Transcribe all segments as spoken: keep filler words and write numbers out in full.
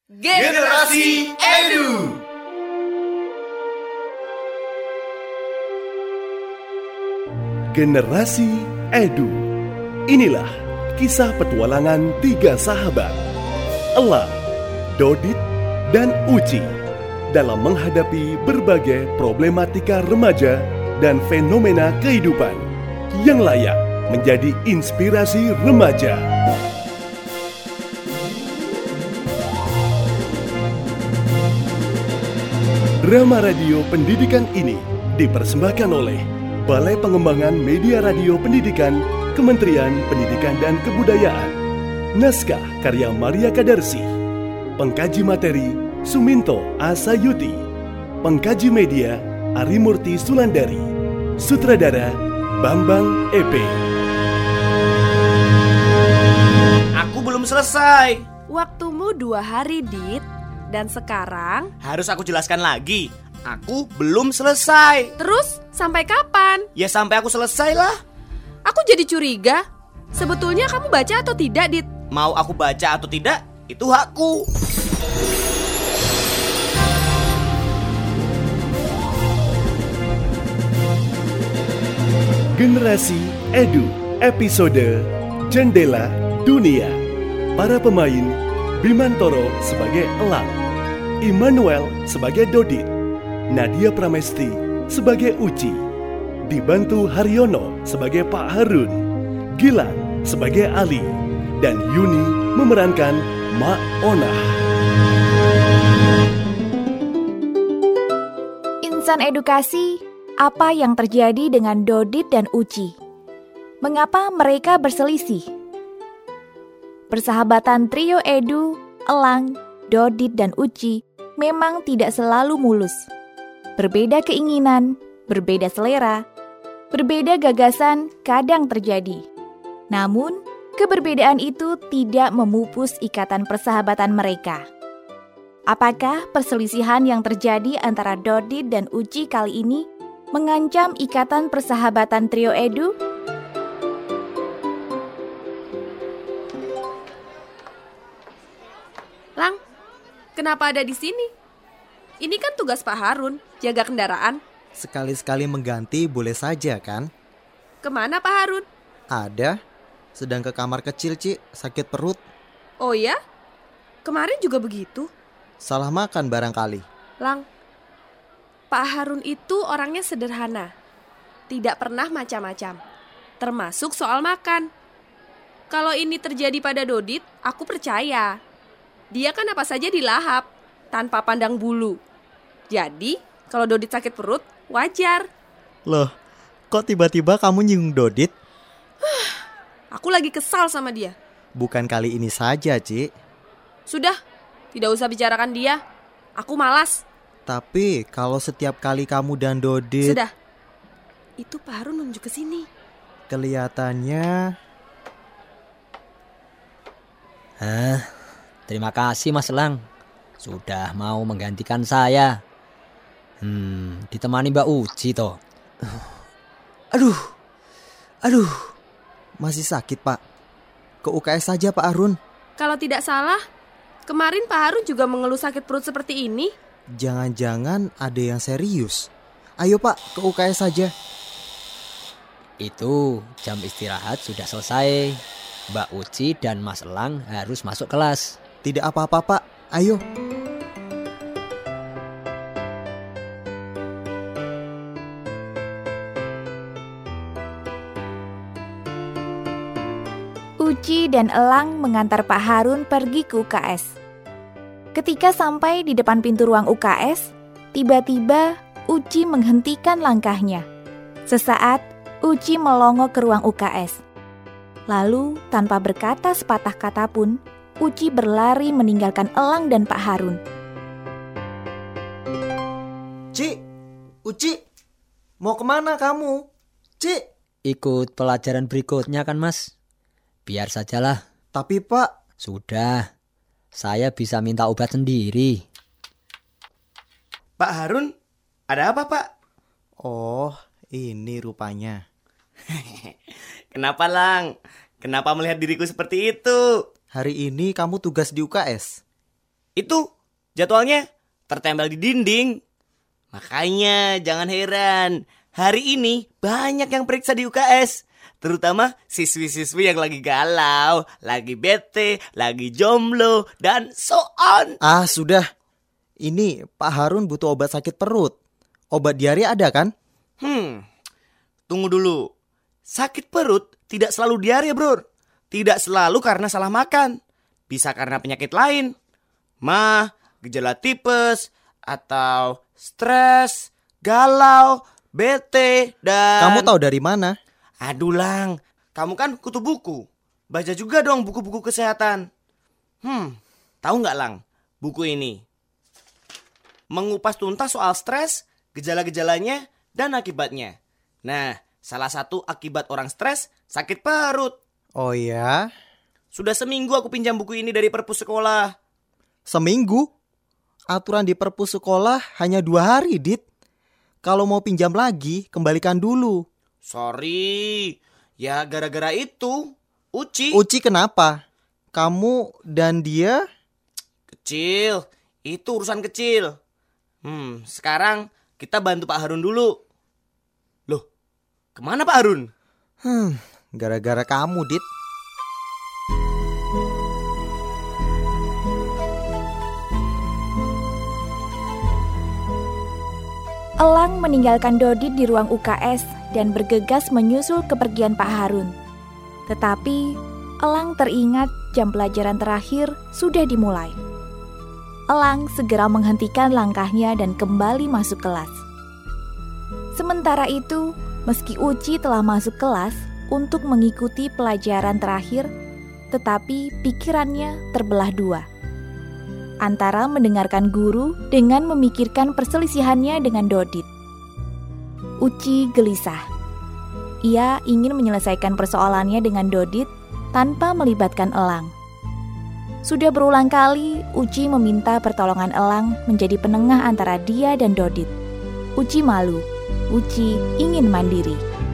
Generasi Edu. Generasi Edu. Inilah kisah petualangan tiga sahabat, Elang, Dodit, dan Uci, dalam menghadapi berbagai problematika remaja dan fenomena kehidupan yang layak menjadi inspirasi remaja. Drama radio pendidikan ini dipersembahkan oleh Balai Pengembangan Media Radio Pendidikan, Kementerian Pendidikan dan Kebudayaan. Naskah karya Maria Kadarsi. Pengkaji materi Suminto Asayuti. Pengkaji media Arimurti Sulandari. Sutradara Bambang E P. Aku belum selesai. Waktumu dua hari, Dit. Dan sekarang Harus aku jelaskan lagi. Aku belum selesai. terus sampai kapan? Ya sampai aku selesai lah. Aku jadi curiga. Sebetulnya kamu baca atau tidak, Dit? Mau aku baca atau tidak, itu hakku. Generasi Edu, episode Jendela Dunia. Para pemain: Bimantoro sebagai Elang, Immanuel sebagai Dodit, Nadia Pramesti sebagai Uci, dibantu Haryono sebagai Pak Harun, Gilang sebagai Ali, dan Yuni memerankan Mak Onah. Insan edukasi, apa yang terjadi dengan Dodit dan Uci? Mengapa mereka berselisih? Persahabatan trio Edu, Elang, Dodit, dan Uci memang tidak selalu mulus. Berbeda keinginan, berbeda selera, berbeda gagasan kadang terjadi. Namun, keberbedaan itu tidak memupus ikatan persahabatan mereka. Apakah perselisihan yang terjadi antara Dodit dan Uci kali ini mengancam ikatan persahabatan trio Edu? Lang, kenapa ada di sini? Ini kan tugas Pak Harun, jaga kendaraan. Sekali-sekali mengganti boleh saja kan? Kemana Pak Harun? Ada. Sedang ke kamar kecil, Ci, sakit perut. Oh ya? Kemarin juga begitu. Salah makan barangkali. Lang, Pak Harun itu orangnya sederhana. Tidak pernah macam-macam. Termasuk soal makan. Kalau ini terjadi pada Dodit, aku percaya. Dia kan apa saja dilahap, tanpa pandang bulu. Jadi, kalau Dodit sakit perut, wajar. Loh, kok tiba-tiba kamu nyinggung Dodit? Aku lagi kesal sama dia. Bukan kali ini saja, Ci. Sudah, tidak usah bicarakan dia. Aku malas. Tapi kalau setiap kali kamu dan Dodit... Sudah. Itu Pak Harun nunjuk ke sini. Kelihatannya... Hah, terima kasih Mas Elang. Sudah mau menggantikan saya. Hmm, ditemani Mbak Uci toh. Aduh, aduh, masih sakit Pak. Ke U K S saja Pak Harun. Kalau tidak salah, kemarin Pak Harun juga mengeluh sakit perut seperti ini. Jangan-jangan ada yang serius. Ayo Pak, ke U K S saja. Itu jam istirahat sudah selesai. Mbak Uci dan Mas Elang harus masuk kelas. Tidak apa-apa Pak, ayo. Uci dan Elang mengantar Pak Harun pergi ke U K S. Ketika sampai di depan pintu ruang U K S, tiba-tiba Uci menghentikan langkahnya. Sesaat, Uci melongo ke ruang U K S. Lalu, tanpa berkata sepatah kata pun, Uci berlari meninggalkan Elang dan Pak Harun. Ci, Uci, mau kemana kamu? Ci. Ikut pelajaran berikutnya kan Mas? Biar sajalah. Tapi Pak... Sudah, saya bisa minta obat sendiri. Pak Harun, ada apa Pak? Oh, ini rupanya. Kenapa Lang? Kenapa melihat diriku seperti itu? Hari ini kamu tugas di U K S. Itu jadwalnya tertempel di dinding. Makanya jangan heran, hari ini banyak yang periksa di U K S. Terutama siswi-siswi yang lagi galau, lagi bete, lagi jomblo, dan so on. Ah, sudah. Ini Pak Harun butuh obat sakit perut. Obat diare ada kan? Hmm, tunggu dulu. Sakit perut tidak selalu diare, bro. Tidak selalu karena salah makan. Bisa karena penyakit lain. Mah, gejala tipes, atau stres, galau, bete, dan... Kamu tahu dari mana? Aduh Lang, kamu kan kutu buku. Baca juga dong buku-buku kesehatan. Hmm, tahu nggak Lang, buku ini mengupas tuntas soal stres, gejala-gejalanya, dan akibatnya. Nah, salah satu akibat orang stres, sakit perut. Oh ya? Sudah seminggu aku pinjam buku ini dari perpus sekolah. Seminggu? Aturan di perpus sekolah hanya dua hari, Dit. Kalau mau pinjam lagi, kembalikan dulu. Sorry, ya gara-gara itu, Uci. Uci kenapa? Kamu dan dia? Kecil, itu urusan kecil. Hmm, sekarang kita bantu Pak Harun dulu. Loh, kemana Pak Harun? Hmm, gara-gara kamu, Dit. Elang meninggalkan Dodit di ruang U K S dan bergegas menyusul kepergian Pak Harun. Tetapi Elang teringat jam pelajaran terakhir sudah dimulai. Elang segera menghentikan langkahnya dan kembali masuk kelas. Sementara itu, meski Uci telah masuk kelas untuk mengikuti pelajaran terakhir, tetapi pikirannya terbelah dua. Antara mendengarkan guru dengan memikirkan perselisihannya dengan Dodit. Uci gelisah. Ia ingin menyelesaikan persoalannya dengan Dodit tanpa melibatkan Elang. Sudah berulang kali Uci meminta pertolongan Elang menjadi penengah antara dia dan Dodit. Uci malu. Uci ingin mandiri.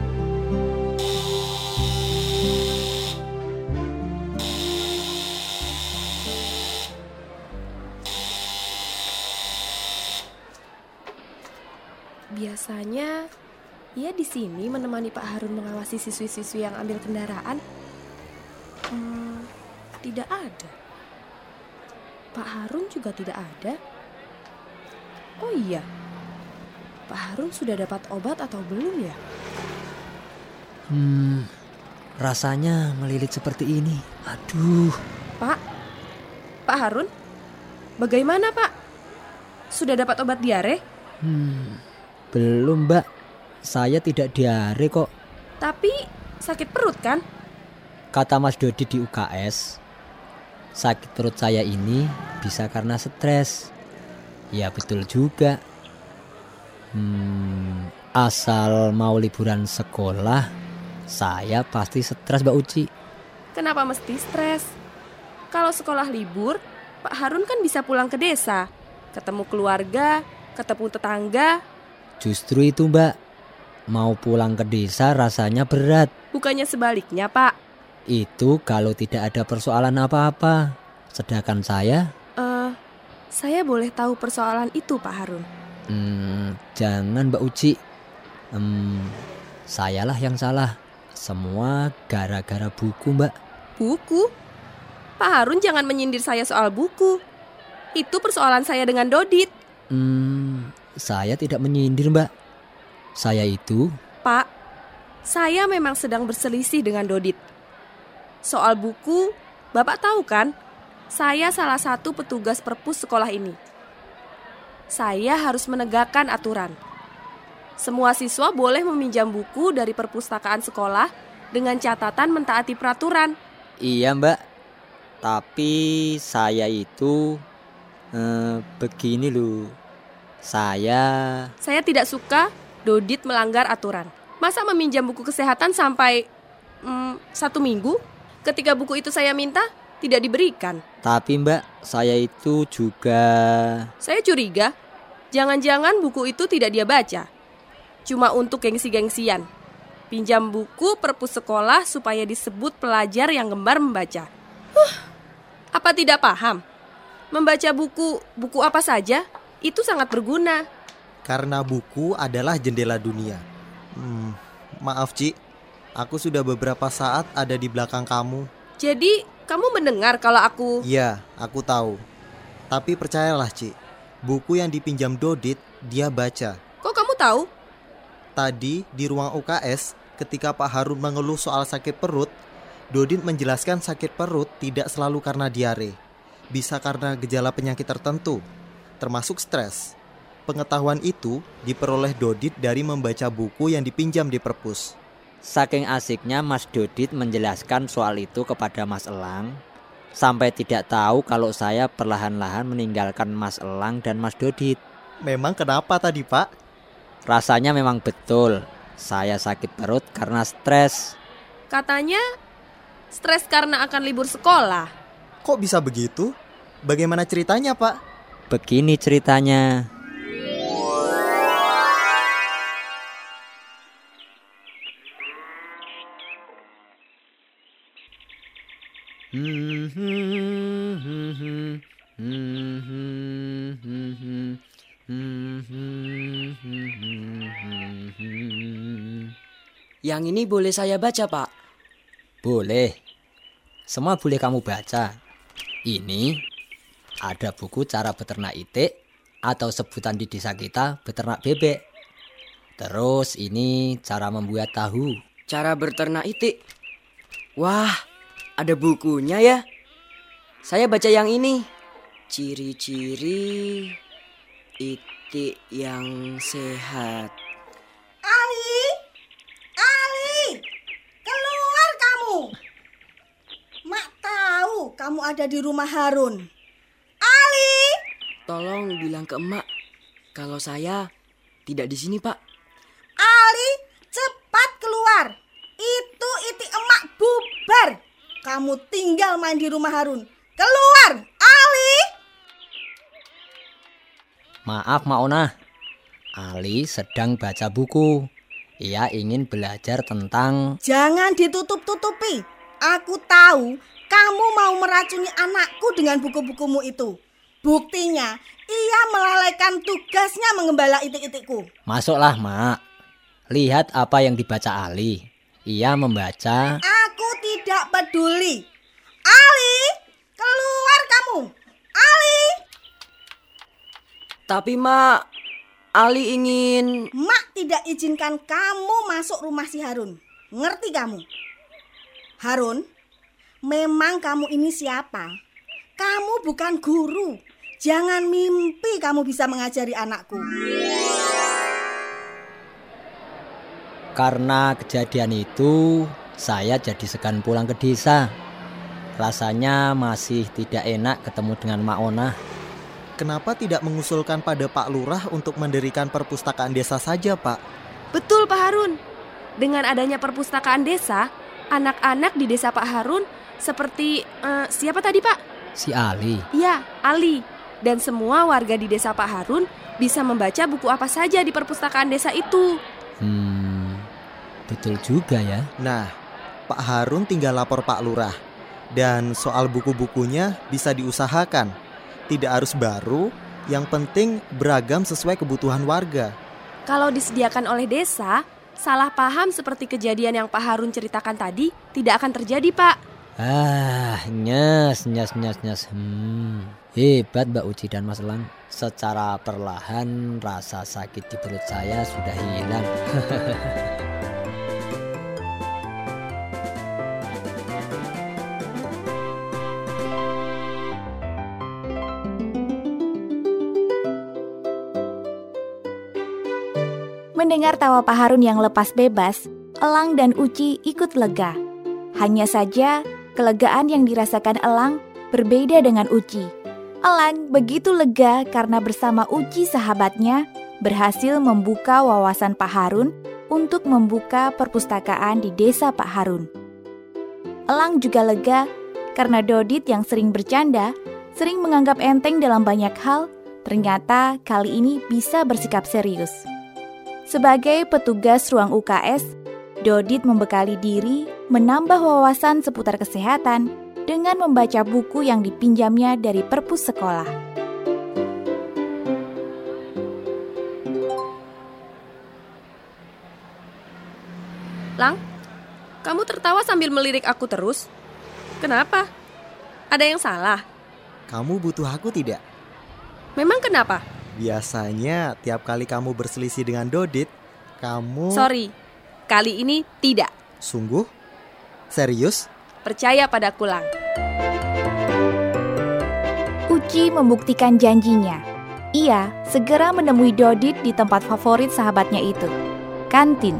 Biasanya ia di sini menemani Pak Harun mengawasi siswi-siswi yang ambil kendaraan. Hmm, tidak ada. Pak Harun juga tidak ada. Oh iya, Pak Harun sudah dapat obat atau belum ya? Hmm, rasanya melilit seperti ini. Aduh. Pak, Pak Harun, bagaimana Pak? Sudah dapat obat diare? Hmm, belum Mbak. Saya tidak diare kok. Tapi sakit perut kan? Kata Mas Dodi di U K S, sakit perut saya ini bisa karena stres. Ya betul juga. Hmm, asal mau liburan sekolah, saya pasti stres Mbak Uci. Kenapa mesti stres? Kalau sekolah libur, Pak Harun kan bisa pulang ke desa, ketemu keluarga, ketemu tetangga. Justru itu Mbak, mau pulang ke desa rasanya berat. Bukannya sebaliknya Pak? Itu kalau tidak ada persoalan apa-apa. Sedangkan saya Eh, uh, saya boleh tahu persoalan itu Pak Harun? Hmm, jangan Mbak Uci. Hmm, sayalah yang salah. Semua gara-gara buku Mbak. Buku? Pak Harun jangan menyindir saya soal buku. Itu persoalan saya dengan Dodit. Hmm, saya tidak menyindir Mbak. Saya itu... Pak, saya memang sedang berselisih dengan Dodit. Soal buku, Bapak tahu kan? Saya salah satu petugas perpus sekolah ini. Saya harus menegakkan aturan. Semua siswa boleh meminjam buku dari perpustakaan sekolah dengan catatan mentaati peraturan. Iya Mbak, tapi saya itu eh, begini loh. Saya... Saya tidak suka Dodit melanggar aturan. Masa meminjam buku kesehatan sampai hmm, satu minggu? Ketika buku itu saya minta, tidak diberikan. Tapi Mbak, saya itu juga... Saya curiga, jangan-jangan buku itu tidak dia baca. Cuma untuk gengsi-gengsian. Pinjam buku perpus sekolah supaya disebut pelajar yang gemar membaca. Huh, apa tidak paham? Membaca buku, buku apa saja, itu sangat berguna. Karena buku adalah jendela dunia. Hmm, maaf Ci, aku sudah beberapa saat ada di belakang kamu. Jadi, kamu mendengar kalau aku... Iya, aku tahu. Tapi percayalah Ci, buku yang dipinjam Dodit, dia baca. Kok kamu tahu? Tadi di ruang U K S, ketika Pak Harun mengeluh soal sakit perut, Dodit menjelaskan sakit perut tidak selalu karena diare. Bisa karena gejala penyakit tertentu, termasuk stres. Pengetahuan itu diperoleh Dodit dari membaca buku yang dipinjam di perpus. Saking asiknya Mas Dodit menjelaskan soal itu kepada Mas Elang, sampai tidak tahu kalau saya perlahan-lahan meninggalkan Mas Elang dan Mas Dodit. Memang kenapa tadi Pak? Rasanya memang betul, saya sakit perut karena stres. Katanya stres karena akan libur sekolah. Kok bisa begitu? Bagaimana ceritanya Pak? Begini ceritanya. Yang ini boleh saya baca, Pak? Boleh. Semua boleh kamu baca. Ini ada buku cara beternak itik, atau sebutan di desa kita beternak bebek. Terus ini cara membuat tahu. Cara berternak itik. Wah, ada bukunya ya. Saya baca yang ini. Ciri-ciri itik yang sehat. Ali, Ali, keluar kamu. Mak tahu kamu ada di rumah Harun. Ali, Tolong bilang ke emak kalau saya tidak di sini, Pak. Ali, cepat keluar. Itu itik emak bubar. Kamu tinggal main di rumah Harun. Keluar, Ali. Maaf Maona, Ali sedang baca buku. Ia ingin belajar tentang... Jangan ditutup-tutupi. Aku tahu kamu mau meracuni anakku dengan buku-bukumu itu. Buktinya, ia melalaikan tugasnya mengembala itik-itikku. Masuklah Mak, lihat apa yang dibaca Ali. Ia membaca... Aku tidak peduli. Ali, keluar kamu. Ali. Tapi Mak, Ali ingin... Mak tidak izinkan kamu masuk rumah si Harun. Ngerti kamu? Harun, memang kamu ini siapa? Kamu bukan guru. Jangan mimpi kamu bisa mengajari anakku. Karena kejadian itu, saya jadi segan pulang ke desa. Rasanya masih tidak enak ketemu dengan Mak Ona. Kenapa tidak mengusulkan pada Pak Lurah untuk mendirikan perpustakaan desa saja, Pak? Betul Pak Harun. Dengan adanya perpustakaan desa, anak-anak di desa Pak Harun seperti uh, siapa tadi Pak? Si Ali. Ya, Ali. Dan semua warga di desa Pak Harun bisa membaca buku apa saja di perpustakaan desa itu. Hmm, betul juga ya. Nah, Pak Harun tinggal lapor Pak Lurah. Dan soal buku-bukunya bisa diusahakan. Tidak harus baru, yang penting beragam sesuai kebutuhan warga. Kalau disediakan oleh desa, salah paham seperti kejadian yang Pak Harun ceritakan tadi tidak akan terjadi, Pak. Ah, nyes, nyes, nyes, nyes. Hmm, hebat Mbak Uci dan Mas Elang. Secara perlahan rasa sakit di perut saya sudah hilang. Mendengar tawa Pak Harun yang lepas bebas, Elang dan Uci ikut lega. Hanya saja, kelegaan yang dirasakan Elang berbeda dengan Uci. Elang begitu lega karena bersama Uci sahabatnya berhasil membuka wawasan Pak Harun untuk membuka perpustakaan di desa Pak Harun. Elang juga lega karena Dodit yang sering bercanda, sering menganggap enteng dalam banyak hal, ternyata kali ini bisa bersikap serius. Sebagai petugas ruang U K S, Dodit membekali diri menambah wawasan seputar kesehatan, dengan membaca buku yang dipinjamnya dari perpus sekolah. Lang, kamu tertawa sambil melirik aku terus. Kenapa? Ada yang salah? Kamu butuh aku tidak? Memang kenapa? Biasanya tiap kali kamu berselisih dengan Dodit, kamu... Sorry, kali ini tidak. Sungguh? Serius? Percaya padaku, Lang. Uci membuktikan janjinya. Ia segera menemui Dodit di tempat favorit sahabatnya itu, kantin.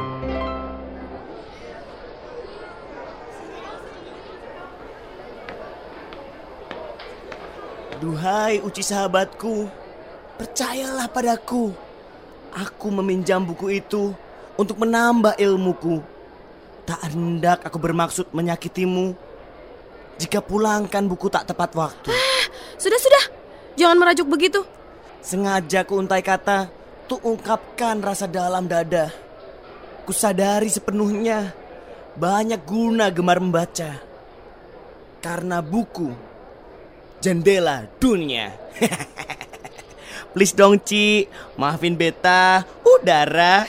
Duhai Uci sahabatku, percayalah padaku. Aku meminjam buku itu untuk menambah ilmuku. Tak hendak aku bermaksud menyakitimu. Jika pulangkan buku tak tepat waktu. Ah, sudah-sudah, jangan merajuk begitu. Sengaja ku untai kata, untuk ungkapkan rasa dalam dada. Kusadari sepenuhnya banyak guna gemar membaca. Karena buku jendela dunia. Please dong Ci, maafin beta, udara.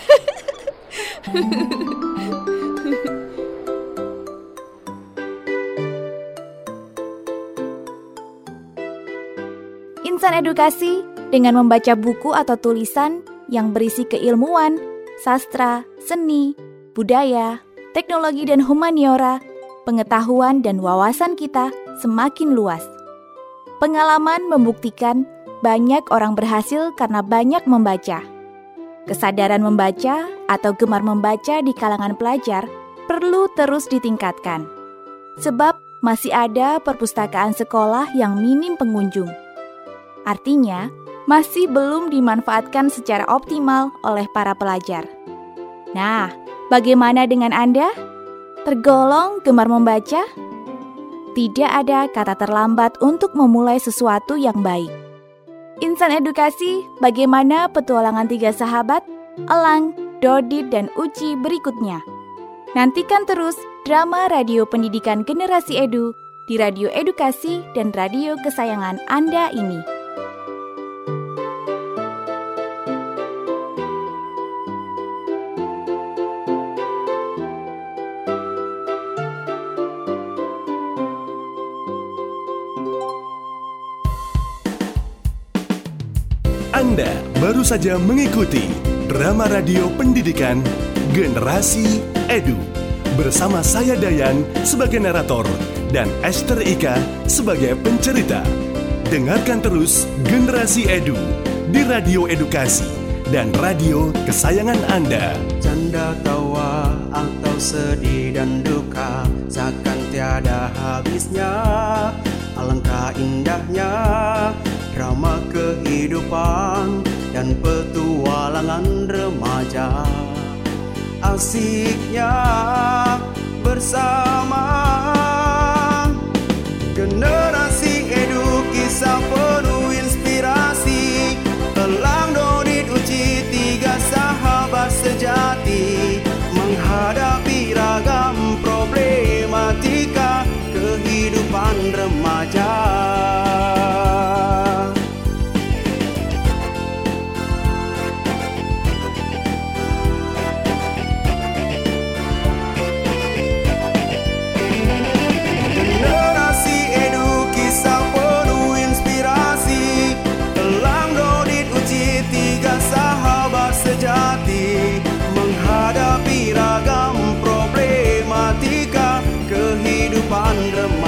Insan edukasi dengan membaca buku atau tulisan yang berisi keilmuan, sastra, seni, budaya, teknologi dan humaniora, pengetahuan dan wawasan kita semakin luas. Pengalaman membuktikan banyak orang berhasil karena banyak membaca. Kesadaran membaca atau gemar membaca di kalangan pelajar perlu terus ditingkatkan. Sebab masih ada perpustakaan sekolah yang minim pengunjung. Artinya, masih belum dimanfaatkan secara optimal oleh para pelajar. Nah, bagaimana dengan Anda? Tergolong gemar membaca? Tidak ada kata terlambat untuk memulai sesuatu yang baik. Insan edukasi, bagaimana petualangan tiga sahabat, Elang, Dodit, dan Uci berikutnya. Nantikan terus drama radio pendidikan generasi edu di radio edukasi dan radio kesayangan Anda ini. Anda baru saja mengikuti drama radio pendidikan Generasi Edu bersama saya Dayan sebagai narator dan Esther Ika sebagai pencerita. Dengarkan terus Generasi Edu di radio edukasi dan radio kesayangan Anda. Canda tawa atau sedih dan duka seakan tiada habisnya. Alangkah indahnya drama kehidupan dan petualangan remaja. Asiknya bersama Generasi Edu, kisah penuh inspirasi. Elang, Dodit, Uci, tiga sahabat sejati menghadapi ragam problematika kehidupan remaja. Sejati menghadapi ragam problematika kehidupan remaja.